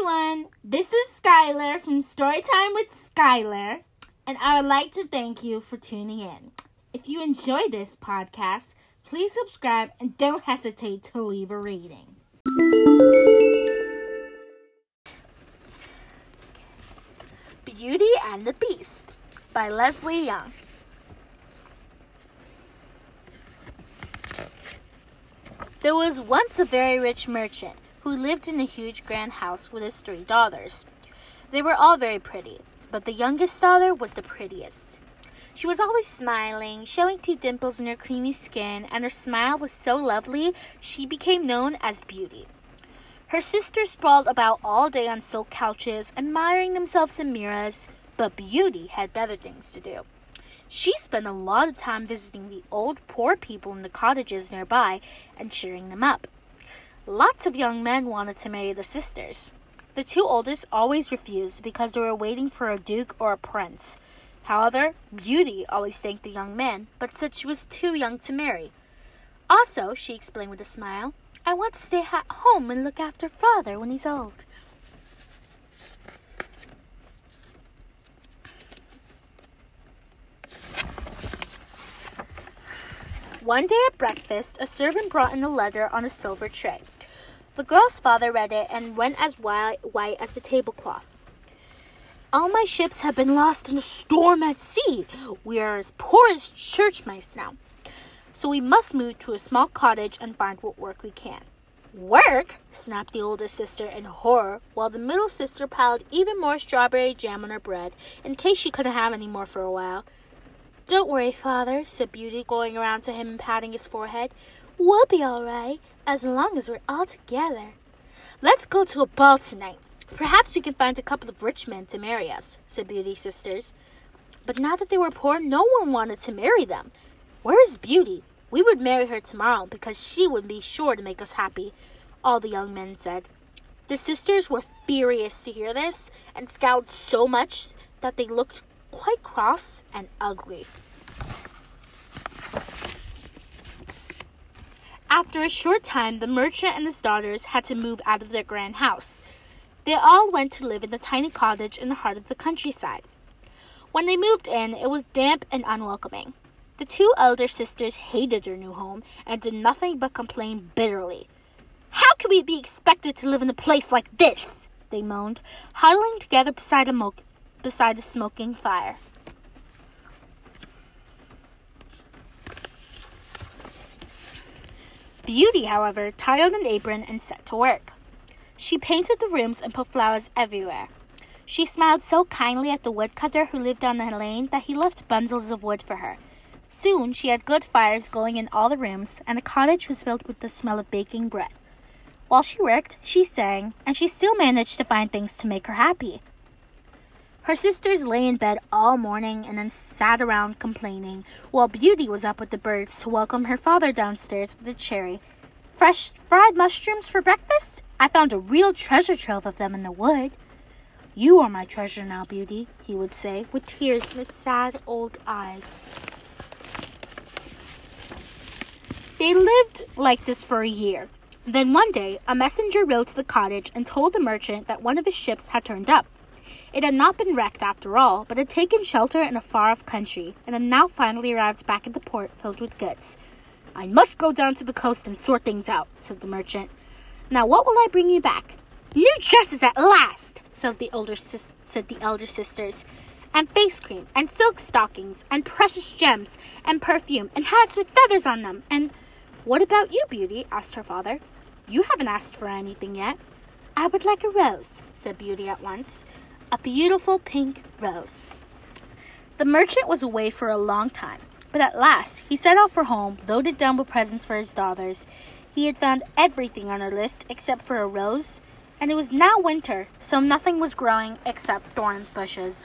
everyone, this is Skylar from Storytime with Skylar, and I would like to thank you for tuning in. If you enjoy this podcast, please subscribe and don't hesitate to leave a rating. Beauty and the Beast by Leslie Young. There was once a very rich merchant who lived in a huge grand house with his 3 daughters. They were all very pretty, but the youngest daughter was the prettiest. She was always smiling, showing 2 dimples in her creamy skin, and her smile was so lovely she became known as Beauty. Her sisters sprawled about all day on silk couches, admiring themselves in mirrors, but Beauty had better things to do. She spent a lot of time visiting the old poor people in the cottages nearby and cheering them up. Lots of young men wanted to marry the sisters. The 2 oldest always refused because they were waiting for a duke or a prince. However, Beauty always thanked the young men, but said she was too young to marry. Also, she explained with a smile, I want to stay at home and look after father when he's old. One day at breakfast, a servant brought in a letter on a silver tray. The girl's father read it and went as white as the tablecloth. All my ships have been lost in a storm at sea. We are as poor as church mice now. So we must move to a small cottage and find what work we can. Work? Snapped the oldest sister in horror, while the middle sister piled even more strawberry jam on her bread in case she couldn't have any more for a while. Don't worry, father, said Beauty, going around to him and patting his forehead. We'll be all right, as long as we're all together. Let's go to a ball tonight. Perhaps we can find a couple of rich men to marry us, said Beauty's sisters. But now that they were poor, no one wanted to marry them. Where is Beauty? We would marry her tomorrow because she would be sure to make us happy, all the young men said. The sisters were furious to hear this and scowled so much that they looked quite cross and ugly. After a short time, the merchant and his daughters had to move out of their grand house. They all went to live in the tiny cottage in the heart of the countryside. When they moved in, it was damp and unwelcoming. The 2 elder sisters hated their new home and did nothing but complain bitterly. How can we be expected to live in a place like this? They moaned, huddling together beside the smoking fire. Beauty, however, tied on an apron and set to work. She painted the rooms and put flowers everywhere. She smiled so kindly at the woodcutter who lived down the lane that he left bundles of wood for her. Soon she had good fires going in all the rooms, and the cottage was filled with the smell of baking bread. While she worked, she sang, and she still managed to find things to make her happy. Her sisters lay in bed all morning and then sat around complaining, while Beauty was up with the birds to welcome her father downstairs with a cherry. Fresh fried mushrooms for breakfast? I found a real treasure trove of them in the wood. You are my treasure now, Beauty, he would say, with tears in his sad old eyes. They lived like this for a year. Then one day, a messenger rode to the cottage and told the merchant that one of his ships had turned up. It had not been wrecked after all, but had taken shelter in a far-off country, and had now finally arrived back at the port filled with goods. I must go down to the coast and sort things out, said the merchant. Now what will I bring you back? New dresses at last, said the elder sisters, and face cream, and silk stockings, and precious gems, and perfume, and hats with feathers on them, and... What about you, Beauty? Asked her father. You haven't asked for anything yet. I would like a rose, said Beauty at once. A beautiful pink rose. The merchant was away for a long time, but at last he set out for home, loaded down with presents for his daughters. He had found everything on her list except for a rose, and it was now winter, so nothing was growing except thorn bushes.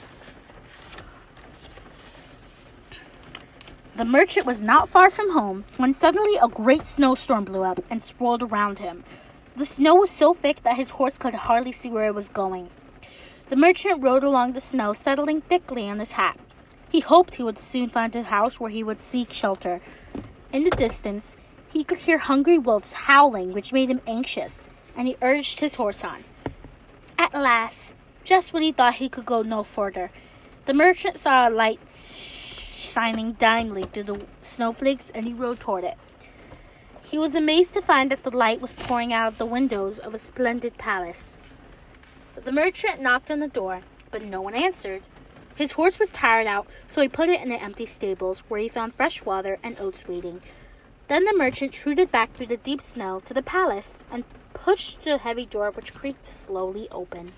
The merchant was not far from home when suddenly a great snowstorm blew up and swirled around him. The snow was so thick that his horse could hardly see where it was going. The merchant rode along the snow, settling thickly on his hat. He hoped he would soon find a house where he would seek shelter. In the distance, he could hear hungry wolves howling, which made him anxious, and he urged his horse on. At last, just when he thought he could go no further, the merchant saw a light shining dimly through the snowflakes, and he rode toward it. He was amazed to find that the light was pouring out of the windows of a splendid palace. The merchant knocked on the door, but no one answered. His horse was tired out, so he put it in the empty stables, where he found fresh water and oats waiting. Then the merchant trudged back through the deep snow to the palace and pushed the heavy door, which creaked slowly open.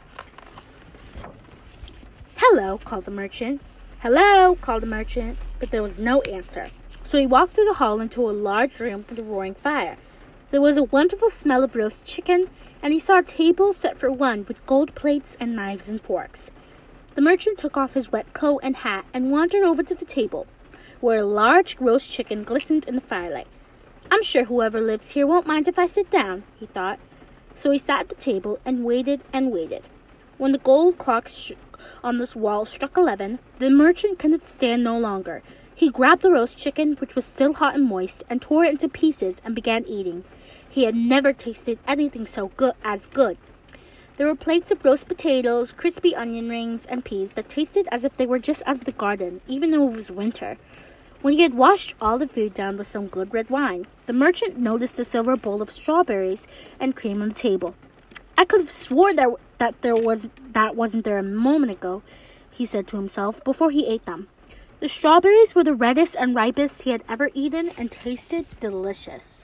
"Hello," called the merchant. "Hello," called the merchant, but there was no answer. So he walked through the hall into a large room with a roaring fire. There was a wonderful smell of roast chicken, and he saw a table set for one with gold plates and knives and forks. The merchant took off his wet coat and hat and wandered over to the table, where a large roast chicken glistened in the firelight. "I'm sure whoever lives here won't mind if I sit down," he thought. So he sat at the table and waited and waited. When the gold clock on this wall struck 11, the merchant couldn't stand no longer. He grabbed the roast chicken, which was still hot and moist, and tore it into pieces and began eating. He had never tasted anything so good. There were plates of roast potatoes, crispy onion rings, and peas that tasted as if they were just out of the garden, even though it was winter. When he had washed all the food down with some good red wine, the merchant noticed a silver bowl of strawberries and cream on the table. "I could have sworn that wasn't there a moment ago," he said to himself before he ate them. The strawberries were the reddest and ripest he had ever eaten and tasted delicious.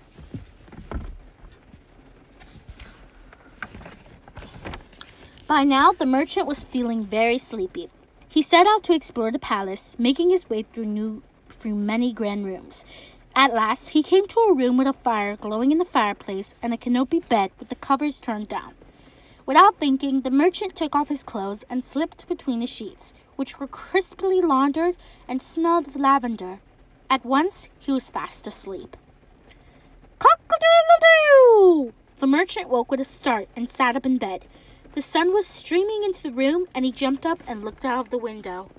By now, the merchant was feeling very sleepy. He set out to explore the palace, making his way through many grand rooms. At last, he came to a room with a fire glowing in the fireplace and a canopy bed with the covers turned down. Without thinking, the merchant took off his clothes and slipped between the sheets, which were crisply laundered and smelled of lavender. At once, he was fast asleep. "Cock-a-doodle-doo!" The merchant woke with a start and sat up in bed. The sun was streaming into the room, and he jumped up and looked out of the window.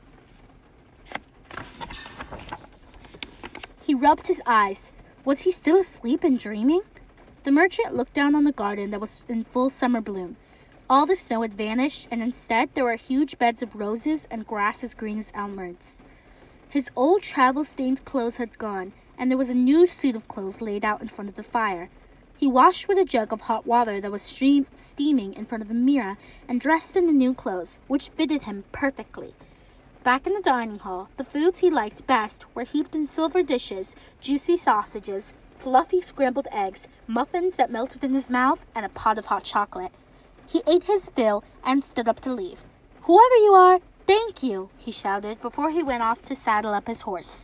He rubbed his eyes. Was he still asleep and dreaming? The merchant looked down on the garden that was in full summer bloom. All the snow had vanished, and instead there were huge beds of roses and grass as green as emeralds. His old travel-stained clothes had gone, and there was a new suit of clothes laid out in front of the fire. He washed with a jug of hot water that was steaming in front of a mirror and dressed in the new clothes, which fitted him perfectly. Back in the dining hall, the foods he liked best were heaped in silver dishes, juicy sausages, fluffy scrambled eggs, muffins that melted in his mouth, and a pot of hot chocolate. He ate his fill and stood up to leave. "Whoever you are, thank you," he shouted before he went off to saddle up his horse.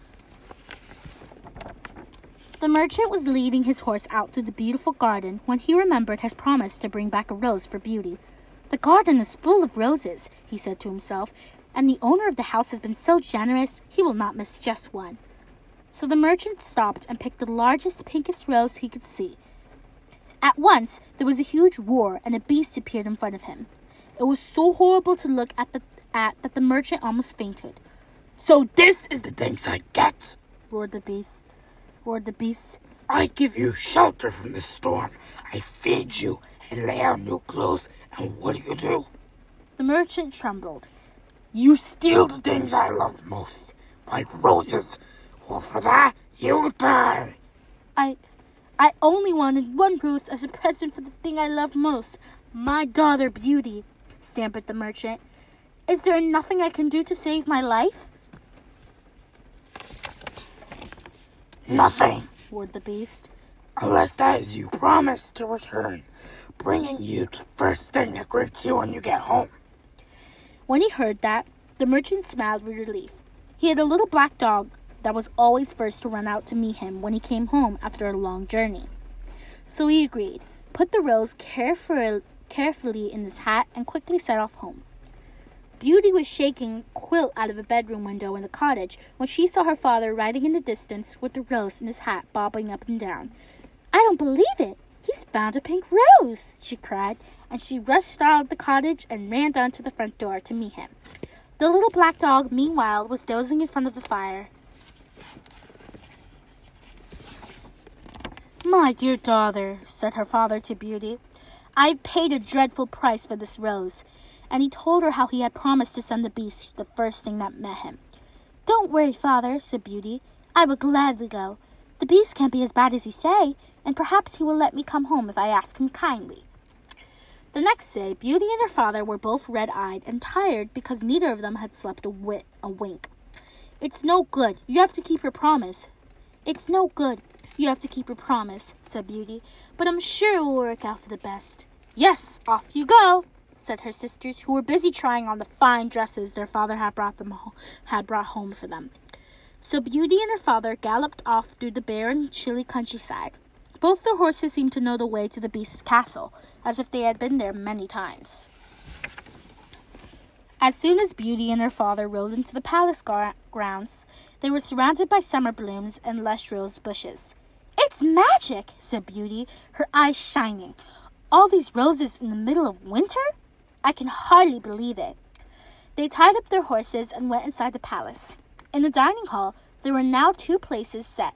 The merchant was leading his horse out through the beautiful garden when he remembered his promise to bring back a rose for Beauty. "The garden is full of roses," he said to himself, "and the owner of the house has been so generous he will not miss just one." So the merchant stopped and picked the largest, pinkest rose he could see. At once, there was a huge roar, and a beast appeared in front of him. It was so horrible to look at that the merchant almost fainted. "So this is the thanks I get," roared the beast. "I give you shelter from the storm. I feed you and lay out new clothes, and what do? The merchant trembled. "You steal the things I love most, like roses. Well, for that, you'll die." I only wanted one rose as a present for the thing I love most, my daughter Beauty," stammered the merchant. "Is there nothing I can do to save my life?" "Nothing," roared the beast. "unless as you promised to return, bringing you the first thing that greets you when you get home." When he heard that, the merchant smiled with relief. He had a little black dog that was always first to run out to meet him when he came home after a long journey. So he agreed, put the rose carefully in his hat, and quickly set off home. Beauty was shaking a quilt out of a bedroom window in the cottage when she saw her father riding in the distance with the rose in his hat bobbing up and down. "I don't believe it! He's found a pink rose!" she cried, and she rushed out of the cottage and ran down to the front door to meet him. The little black dog, meanwhile, was dozing in front of the fire. "My dear daughter," said her father to Beauty, I've paid a dreadful price for this rose." And he told her how he had promised to send the Beast the first thing that met him. "Don't worry, Father," said Beauty. "I will gladly go. The Beast can't be as bad as you say, and perhaps he will let me come home if I ask him kindly." The next day, Beauty and her father were both red-eyed and tired because neither of them had slept a wink. "It's no good. You have to keep your promise." "It's no good. You have to keep your promise," said Beauty. "But I'm sure it will work out for the best." "Yes, off you go," said her sisters, who were busy trying on the fine dresses their father had brought home for them. So Beauty and her father galloped off through the barren, chilly countryside. Both their horses seemed to know the way to the Beast's castle, as if they had been there many times. As soon as Beauty and her father rode into the palace grounds, they were surrounded by summer blooms and lush rose bushes. "It's magic," said Beauty, her eyes shining. "All these roses in the middle of winter? I can hardly believe it." They tied up their horses and went inside the palace. In the dining hall, there were now two places set,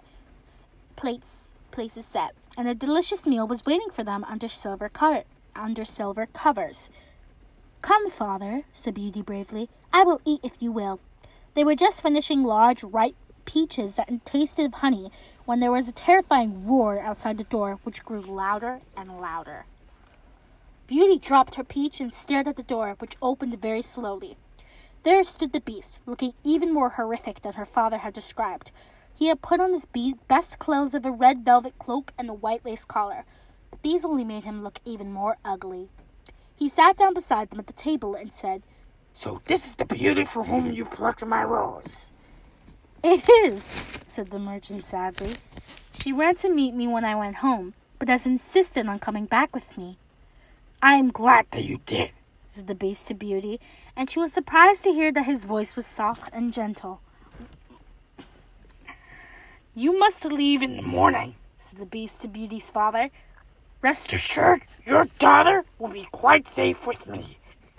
and a delicious meal was waiting for them under silver covers. "Come, Father," said Beauty bravely. "I will eat if you will." They were just finishing large, ripe peaches that tasted of honey when there was a terrifying roar outside the door, which grew louder and louder. Beauty dropped her peach and stared at the door, which opened very slowly. There stood the Beast, looking even more horrific than her father had described. He had put on his best clothes of a red velvet cloak and a white lace collar, but these only made him look even more ugly. He sat down beside them at the table and said, "So this is the Beauty for whom you plucked my rose?" "It is," said the merchant sadly. "She ran to meet me when I went home, but has insisted on coming back with me." "I am glad that you did," said the Beast to Beauty, and she was surprised to hear that his voice was soft and gentle. "You must leave in the morning," said the Beast to Beauty's father. "Rest assured, your daughter will be quite safe with me."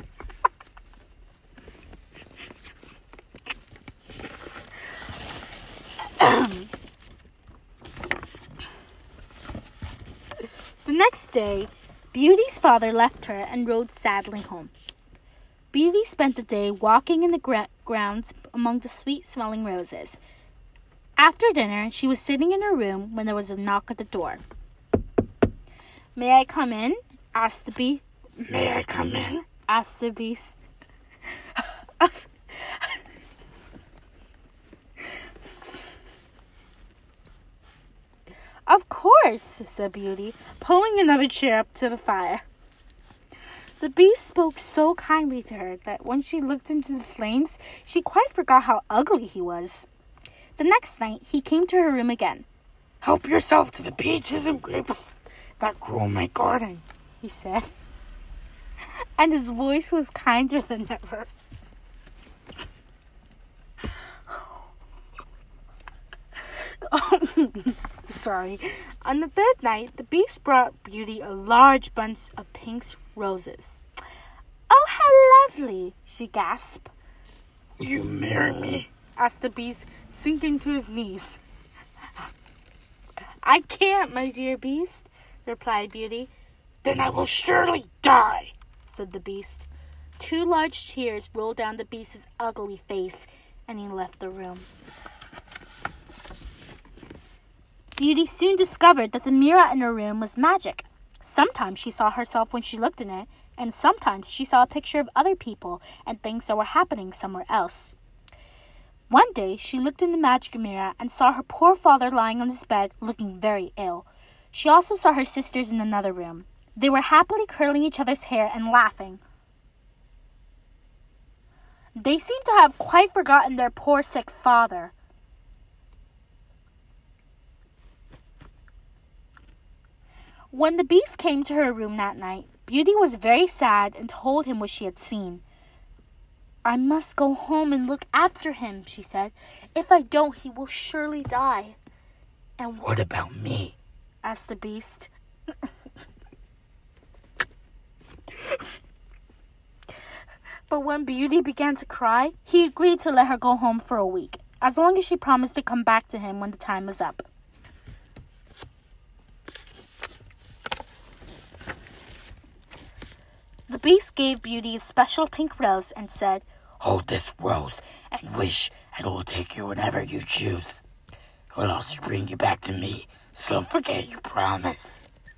The next day, Beauty's father left her and rode sadly home. Beauty spent the day walking in the grounds among the sweet-smelling roses. After dinner, she was sitting in her room when there was a knock at the door. "May I come in?" asked the Beast. "May I come in?" asked the Beast. "Of course," said Beauty, pulling another chair up to the fire. The Beast spoke so kindly to her that when she looked into the flames, she quite forgot how ugly he was. The next night, he came to her room again. "Help yourself to the peaches and grapes that grow in my garden," he said. And his voice was kinder than ever. Sorry. On the third night, the Beast brought Beauty a large bunch of pink roses. "Oh, how lovely!" she gasped. "Will you marry me?" asked the Beast, sinking to his knees. "I can't, my dear Beast," replied Beauty. "Then I will surely die," said the Beast. 2 large tears rolled down the Beast's ugly face, and he left the room. Beauty soon discovered that the mirror in her room was magic. Sometimes she saw herself when she looked in it, and sometimes she saw a picture of other people and things that were happening somewhere else. One day, she looked in the magic mirror and saw her poor father lying on his bed, looking very ill. She also saw her sisters in another room. They were happily curling each other's hair and laughing. They seemed to have quite forgotten their poor sick father. When the Beast came to her room that night, Beauty was very sad and told him what she had seen. "I must go home and look after him," she said. "If I don't, he will surely die." "And what about me?" asked the Beast. But when Beauty began to cry, he agreed to let her go home for a week, as long as she promised to come back to him when the time was up. Beast gave Beauty a special pink rose and said, "Hold this rose and wish, and it will take you whenever you choose. It will also bring you back to me, so don't forget your promise."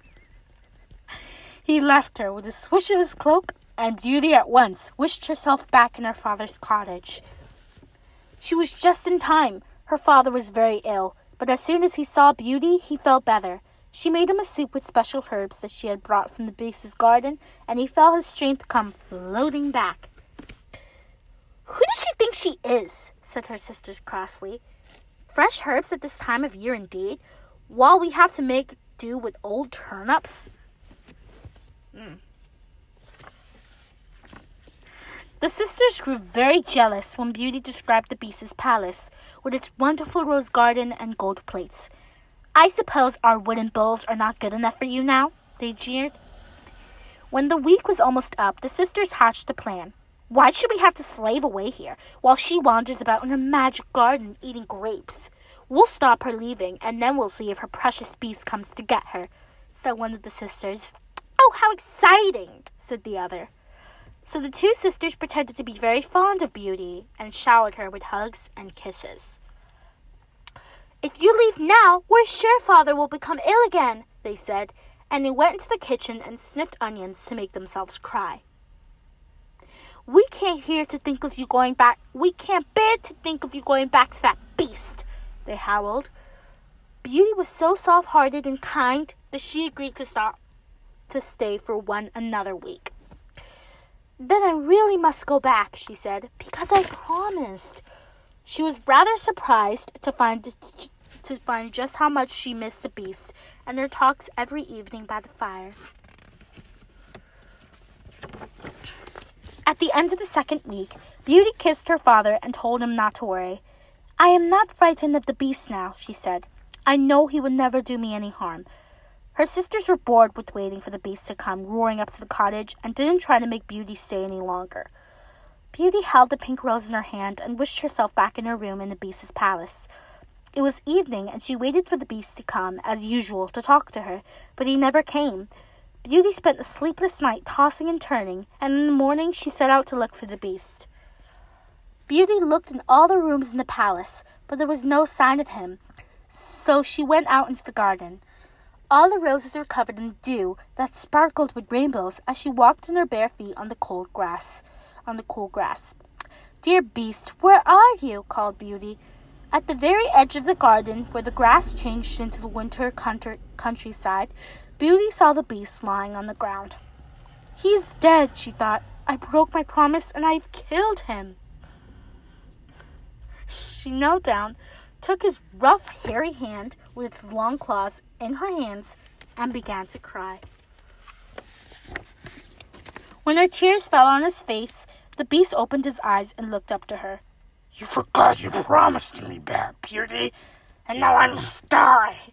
He left her with a swish of his cloak, and Beauty at once wished herself back in her father's cottage. She was just in time. Her father was very ill, but as soon as he saw Beauty, he felt better. She made him a soup with special herbs that she had brought from the Beast's garden, and he felt his strength come floating back. "Who does she think she is?" said her sisters crossly. "Fresh herbs at this time of year indeed, while we have to make do with old turnips." The sisters grew very jealous when Beauty described the Beast's palace, with its wonderful rose garden and gold plates. "I suppose our wooden bowls are not good enough for you now?" they jeered. When the week was almost up, the sisters hatched a plan. "Why should we have to slave away here, while she wanders about in her magic garden eating grapes? We'll stop her leaving, and then we'll see if her precious Beast comes to get her," said one of the sisters. "Oh, how exciting!" said the other. So the two sisters pretended to be very fond of Beauty and showered her with hugs and kisses. "If you leave now, we're sure Father will become ill again," they said, and they went into the kitchen and sniffed onions to make themselves cry. We can't bear to think of you going back to that Beast," they howled. Beauty was so soft-hearted and kind that she agreed to stay for another week. "Then I really must go back," she said, "because I promised." She was rather surprised to find just how much she missed the Beast and their talks every evening by the fire. At the end of the second week, Beauty kissed her father and told him not to worry. "I am not frightened of the Beast now," she said. "I know he would never do me any harm." Her sisters were bored with waiting for the Beast to come roaring up to the cottage and didn't try to make Beauty stay any longer. Beauty held the pink rose in her hand and wished herself back in her room in the Beast's palace. It was evening, and she waited for the Beast to come, as usual, to talk to her, but he never came. Beauty spent a sleepless night tossing and turning, and in the morning she set out to look for the Beast. Beauty looked in all the rooms in the palace, but there was no sign of him, so she went out into the garden. All the roses were covered in dew that sparkled with rainbows as she walked in her bare feet on the cool grass. "Dear Beast, where are you?" called Beauty. At the very edge of the garden, where the grass changed into the winter countryside, Beauty saw the Beast lying on the ground. "He's dead," she thought. "I broke my promise and I've killed him." She knelt down, took his rough, hairy hand with its long claws in her hands, and began to cry. When her tears fell on his face, the Beast opened his eyes and looked up to her. "You forgot your promise to me, Beauty, and now I must die,"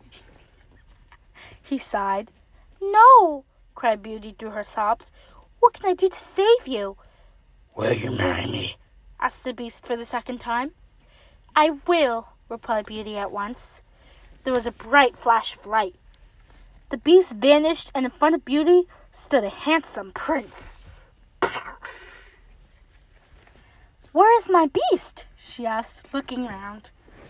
he sighed. "No," cried Beauty through her sobs. "What can I do to save you?" "Will you marry me?" asked the Beast for the second time. "I will," replied Beauty at once. There was a bright flash of light. The Beast vanished, and in front of Beauty stood a handsome prince. "Where is my Beast?" she asked, looking round.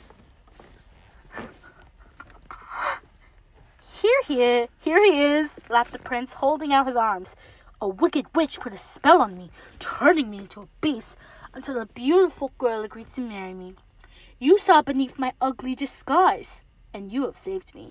Here he is," laughed the prince, holding out his arms. "A wicked witch put a spell on me, turning me into a beast until a beautiful girl agreed to marry me. You saw beneath my ugly disguise, and you have saved me."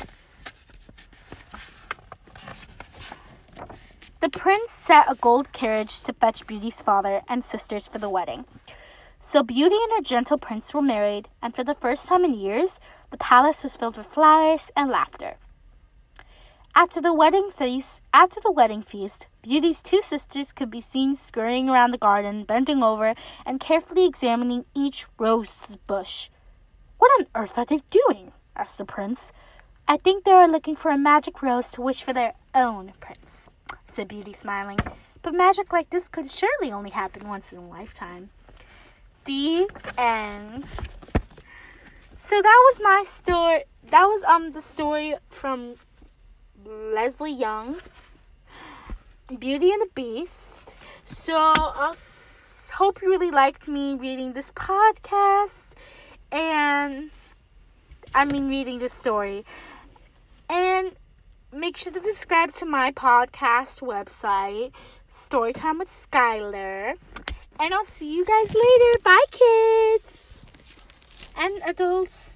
The prince set a gold carriage to fetch Beauty's father and sisters for the wedding. So Beauty and her gentle prince were married, and for the first time in years, the palace was filled with flowers and laughter. After the wedding feast, Beauty's two sisters could be seen scurrying around the garden, bending over and carefully examining each rose bush. "What on earth are they doing?" asked the prince. "I think they are looking for a magic rose to wish for their own prince," said Beauty, smiling. "But magic like this could surely only happen once in a lifetime." The end. So that was my story. That was the story from Leslie Young. Beauty and the Beast. So I'll hope you really liked me reading this podcast. And reading this story. And make sure to subscribe to my podcast website, Storytime with Skylar. And I'll see you guys later. Bye, kids and adults.